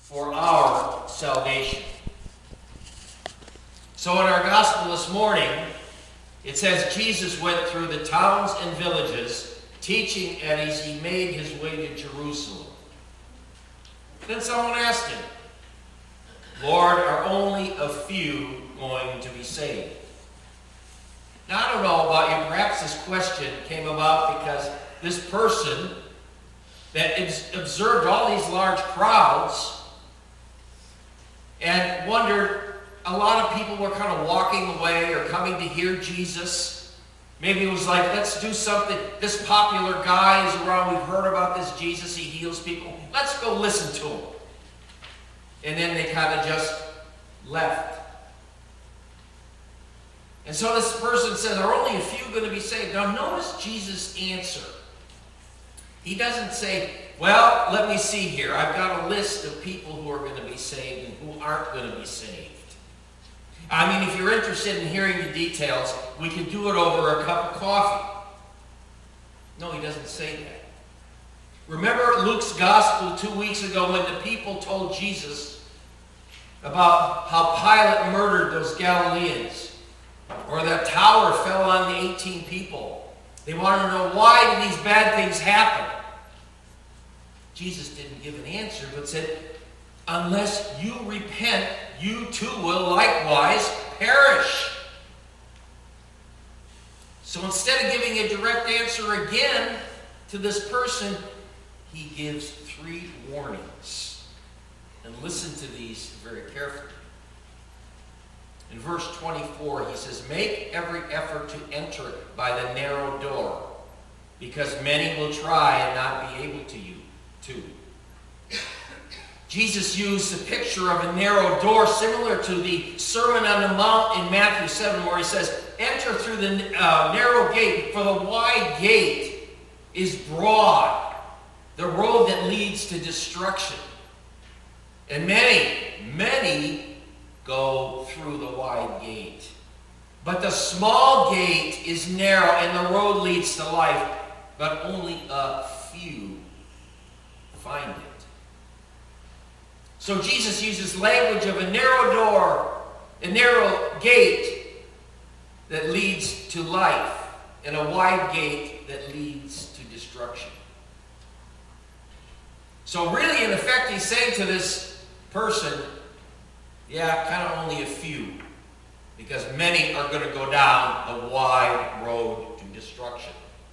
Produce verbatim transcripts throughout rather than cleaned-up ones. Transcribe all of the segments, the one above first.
for our salvation. So in our gospel this morning, it says Jesus went through the towns and villages, teaching as he made his way to Jerusalem. Then someone asked him, Lord, are only a few going to be saved? Now, I don't know about you. Perhaps this question came about because this person that observed all these large crowds and wondered, a lot of people were kind of walking away or coming to hear Jesus. Maybe it was like, let's do something. This popular guy is around. We've heard about this Jesus. He heals people. Let's go listen to him. And then they kind of just left. And so this person says, are only a few going to be saved? Now notice Jesus' answer. He doesn't say, well, let me see here. I've got a list of people who are going to be saved and who aren't going to be saved. I mean, if you're interested in hearing the details, we can do it over a cup of coffee. No, he doesn't say that. Remember Luke's gospel two weeks ago when the people told Jesus about how Pilate murdered those Galileans, or that tower fell on the eighteen people. They wanted to know, why did these bad things happen? Jesus didn't give an answer, but said, unless you repent, you too will likewise perish. So instead of giving a direct answer again to this person, he gives three warnings. And listen to these very carefully. In verse twenty-four, he says, make every effort to enter by the narrow door, because many will try and not be able to you to. Jesus used the picture of a narrow door similar to the Sermon on the Mount in Matthew seven, where he says, enter through the uh, narrow gate, for the wide gate is broad, the road that leads to destruction. And many, many go through the wide gate. But the small gate is narrow and the road leads to life, but only a few find it. So Jesus uses language of a narrow door, a narrow gate that leads to life, and a wide gate that leads to destruction. So really, in effect, he's saying to this person, yeah, kind of only a few, because many are going to go down the wide road to destruction.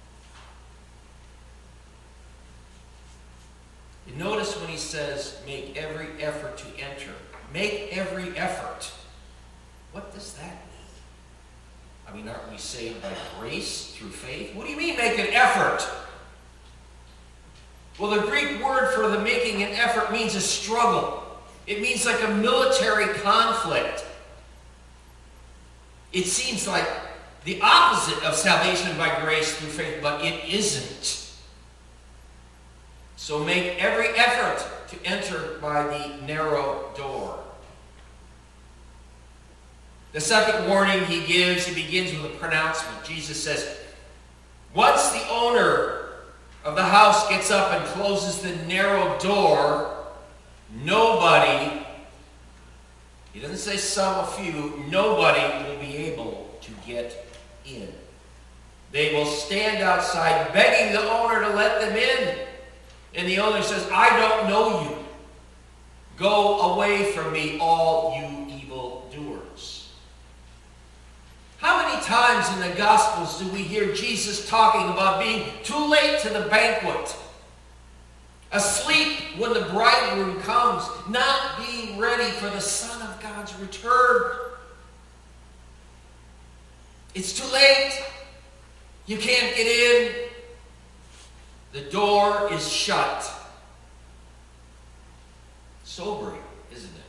You notice when he says, make every effort to enter. Make every effort. What does that mean? I mean, aren't we saved by grace through faith? What do you mean, make an effort? Well, the Greek word for the making an effort means a struggle. It means like a military conflict. It seems like the opposite of salvation by grace through faith, but it isn't. So make every effort to enter by the narrow door. The second warning he gives, he begins with a pronouncement. Jesus says, once the owner of the house gets up and closes the narrow door, nobody, he doesn't say some, a few, nobody will be able to get in. They will stand outside begging the owner to let them in. And the owner says, I don't know you. Go away from me, all you evildoers. How many times in the Gospels do we hear Jesus talking about being too late to the banquet? Asleep when the bridegroom comes, not being ready for the Son of God's return. It's too late. You can't get in. The door is shut. Sobering, isn't it?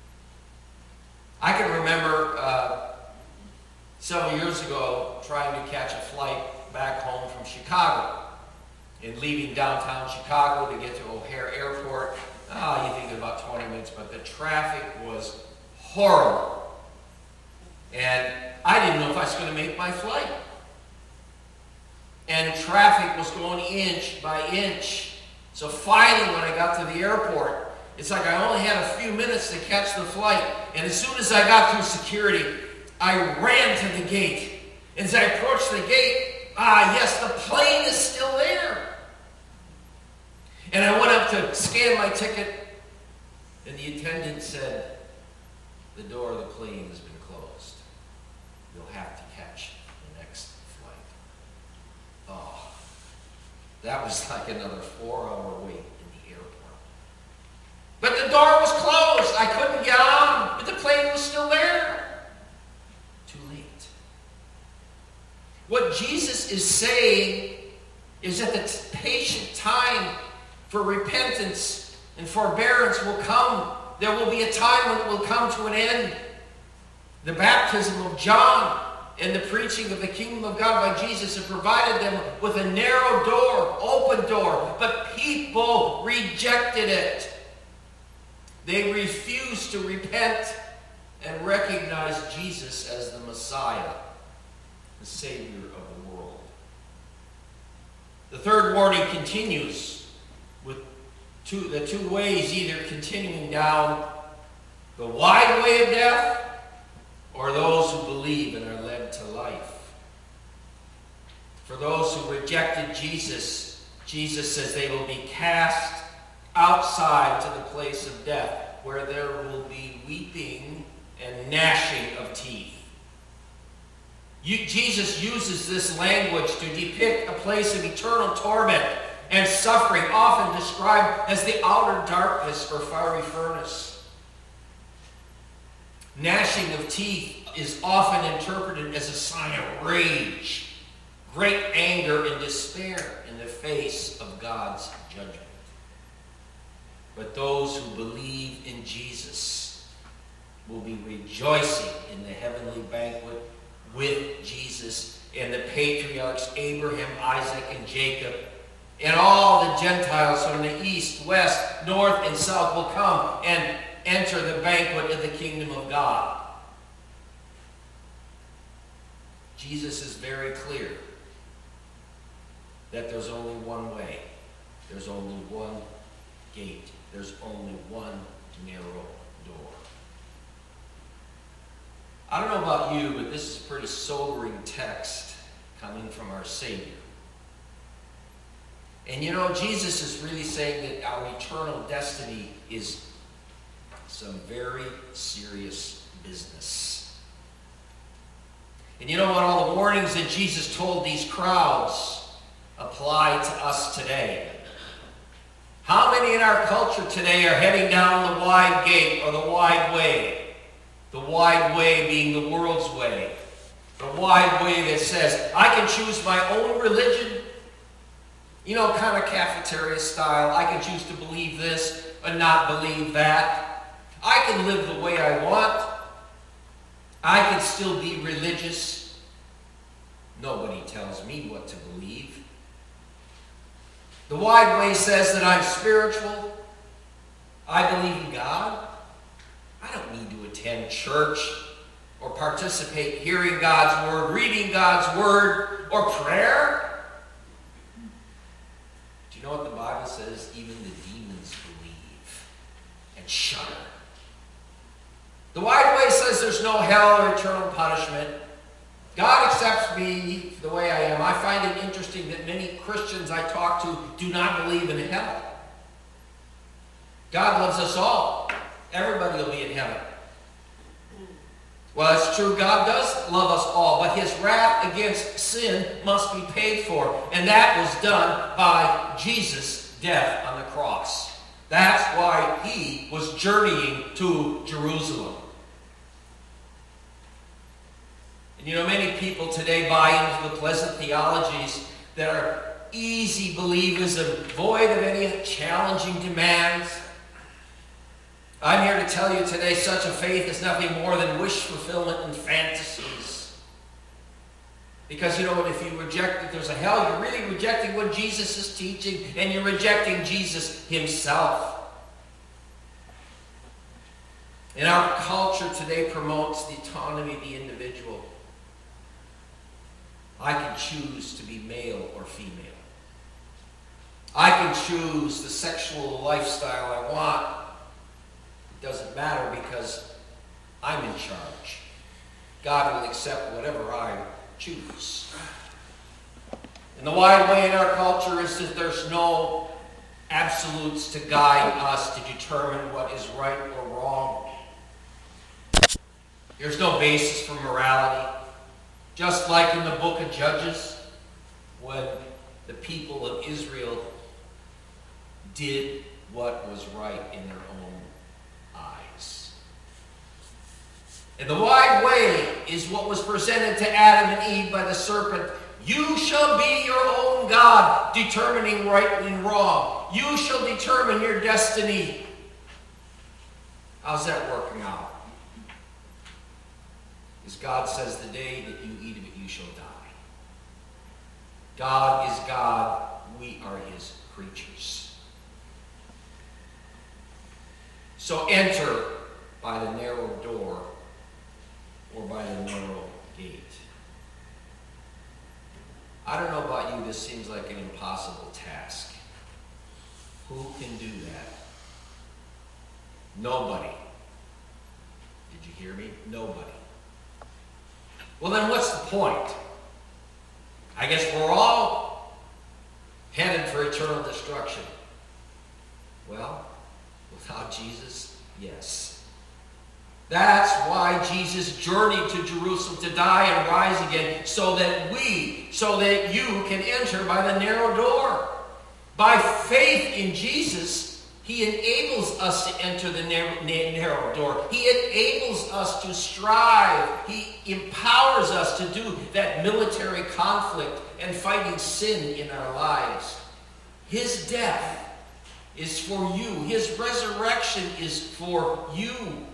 I can remember uh, several years ago trying to catch a flight back home from Chicago and leaving downtown Chicago to get to O'Hare Airport. Oh, you think about twenty minutes, but the traffic was horrible. And I didn't know if I was going to make my flight. And traffic was going inch by inch. So finally, when I got to the airport, It's like I only had a few minutes to catch the flight. And as soon as I got through security, I ran to the gate. And as I approached the gate, ah, yes, the plane is still there. And I went up to scan my ticket, and the attendant said, the door of the plane has been closed. You'll have to catch the next flight. Oh, that was like another four-hour wait in the airport. But the door was closed. I couldn't get on, but the plane was still there. Too late. What Jesus is saying is that the patient time for repentance and forbearance will come. There will be a time when it will come to an end. The baptism of John and the preaching of the kingdom of God by Jesus have provided them with a narrow door, open door, but people rejected it. They refused to repent and recognize Jesus as the Messiah, the Savior of the world. The third warning continues with two, the two ways, either continuing down the wide way of death or those who believe and are led to life. For those who rejected Jesus, Jesus says they will be cast outside to the place of death, where there will be weeping and gnashing of teeth. You, Jesus uses this language to depict a place of eternal torment and suffering, often described as the outer darkness or fiery furnace. Gnashing of teeth is often interpreted as a sign of rage, great anger and despair in the face of God's judgment. But those who believe in Jesus will be rejoicing in the heavenly banquet with Jesus and the patriarchs Abraham, Isaac, and Jacob. And all the Gentiles from the east, west, north, and south will come and enter the banquet of the kingdom of God. Jesus is very clear that there's only one way. There's only one gate. There's only one narrow door. I don't know about you, but this is a pretty sobering text coming from our Savior. And you know, Jesus is really saying that our eternal destiny is some very serious business. And you know what? All the warnings that Jesus told these crowds apply to us today. How many in our culture today are heading down the wide gate or the wide way? The wide way being the world's way. The wide way that says, I can choose my own religion. You know, kind of cafeteria style. I can choose to believe this and not believe that. I can live the way I want. I can still be religious. Nobody tells me what to believe. The wide way says that I'm spiritual. I believe in God. I don't need to attend church or participate hearing God's word, reading God's word, or prayer. Do you know what the Bible says? Even the demons believe and shudder. The wide way says there's no hell or eternal punishment. God accepts me the way I am. I find it interesting that many Christians I talk to do not believe in hell. God loves us all. Everybody will be in heaven. Well, it's true, God does love us all, but his wrath against sin must be paid for. And that was done by Jesus' death on the cross. That's why he was journeying to Jerusalem. And you know, many people today buy into the pleasant theologies that are easy believism, void of any challenging demands. I'm here to tell you today, such a faith is nothing more than wish fulfillment and fantasies. Because you know what, if you reject that there's a hell, you're really rejecting what Jesus is teaching, and you're rejecting Jesus himself. And our culture today promotes the autonomy of the individual. I can choose to be male or female. I can choose the sexual lifestyle I want. matter because I'm in charge. God will accept whatever I choose. And the wide way in our culture is that there's no absolutes to guide us to determine what is right or wrong. There's no basis for morality. Just like in the book of Judges, when the people of Israel did what was right in their own eyes. And the wide way is what was presented to Adam and Eve by the serpent. You shall be your own God, determining right and wrong. You shall determine your destiny. How's that working out? As God says, the day that you eat of it, you shall die. God is God. We are his creatures. So enter by the narrow door or by the narrow gate. I don't know about you, this seems like an impossible task. Who can do that? Nobody. Did you hear me? Nobody. Well, then what's the point? I guess we're all headed for eternal destruction. Well, without Jesus, yes. That's why Jesus journeyed to Jerusalem to die and rise again, so that we, so that you can enter by the narrow door. By faith in Jesus, he enables us to enter the narrow, narrow door. He enables us to strive. He empowers us to do that military conflict and fighting sin in our lives. His death is for you. His resurrection is for you.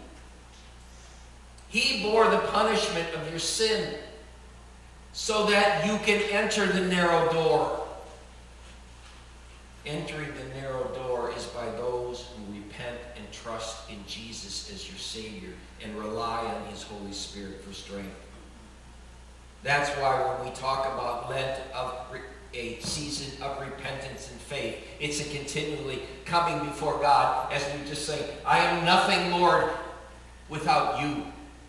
He bore the punishment of your sin so that you can enter the narrow door. Entering the narrow door is by those who repent and trust in Jesus as your Savior and rely on his Holy Spirit for strength. That's why when we talk about Lent, of a season of repentance and faith, it's a continually coming before God as we just say, I am nothing, Lord, without you.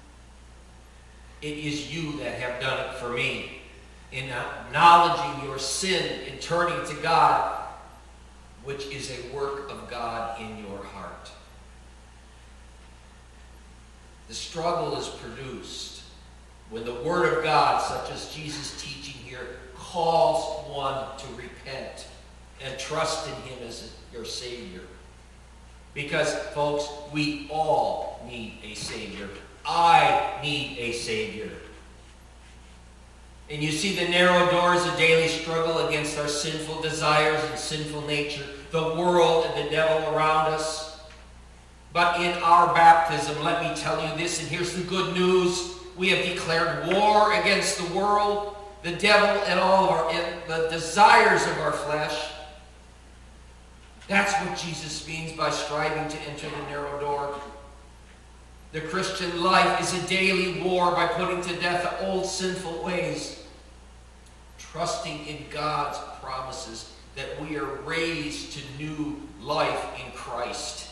It is you that have done it for me. In acknowledging your sin and turning to God, which is a work of God in your heart. The struggle is produced when the Word of God, such as Jesus' teaching here, calls one to repent and trust in him as your Savior. Because, folks, we all need a Savior. I need a Savior. And you see, the narrow door is a daily struggle against our sinful desires and sinful nature, the world and the devil around us. But in our baptism, let me tell you this, and here's the good news. We have declared war against the world, the devil, and all of our, and the desires of our flesh. That's what Jesus means by striving to enter the narrow door. The Christian life is a daily war by putting to death the old sinful ways, trusting in God's promises that we are raised to new life in Christ.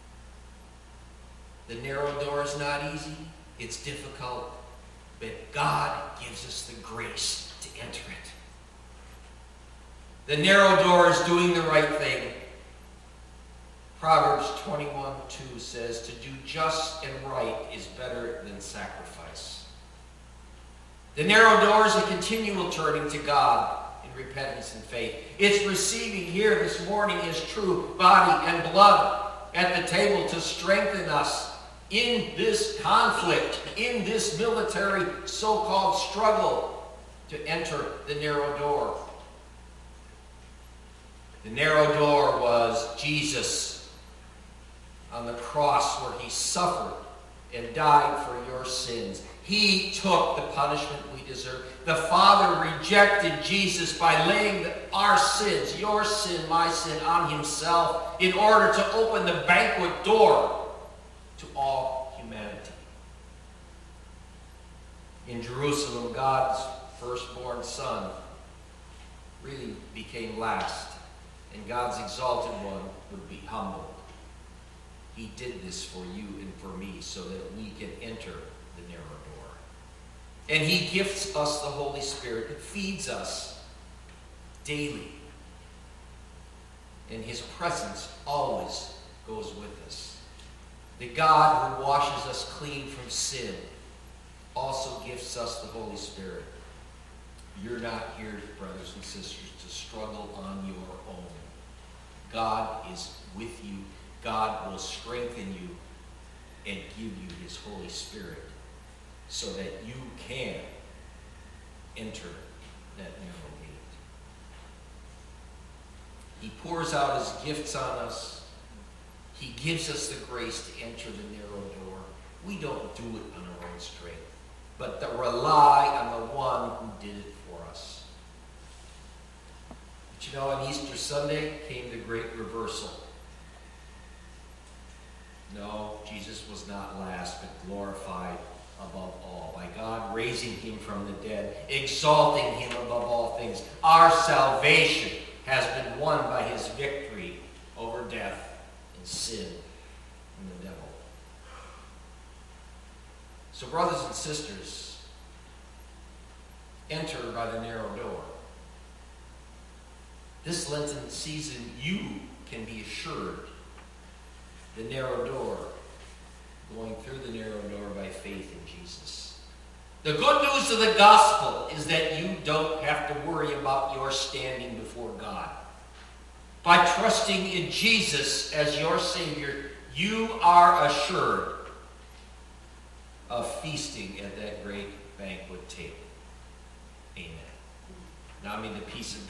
The narrow door is not easy. It's difficult. But God gives us the grace to enter it. The narrow door is doing the right thing. Proverbs twenty-one two says, to do just and right is better than sacrifice. The narrow door is a continual turning to God in repentance and faith. It's receiving here this morning his true body and blood at the table to strengthen us in this conflict, in this military so-called struggle to enter the narrow door. The narrow door was Jesus on the cross, where he suffered and died for your sins. He took the punishment we deserve. The Father rejected Jesus by laying the, our sins, your sin, my sin, on himself in order to open the banquet door to all humanity. In Jerusalem, God's firstborn son really became last, and God's exalted one would be humbled. He did this for you and for me so that we can enter the narrow door. And he gifts us the Holy Spirit. It feeds us daily. And his presence always goes with us. The God who washes us clean from sin also gifts us the Holy Spirit. You're not here, brothers and sisters, to struggle on your own. God is with you. God will strengthen you and give you his Holy Spirit so that you can enter that narrow gate. He pours out his gifts on us. He gives us the grace to enter the narrow door. We don't do it on our own strength, but to rely on the one who did it for us. But you know, on Easter Sunday came the great reversal. No, Jesus was not last, but glorified above all by God raising him from the dead, exalting him above all things. Our salvation has been won by his victory over death and sin and the devil. So, brothers and sisters, enter by the narrow door. This Lenten season, you can be assured the narrow door, going through the narrow door by faith in Jesus. The good news of the gospel is that you don't have to worry about your standing before God. By trusting in Jesus as your Savior, you are assured of feasting at that great banquet table. Amen. Now may the peace of God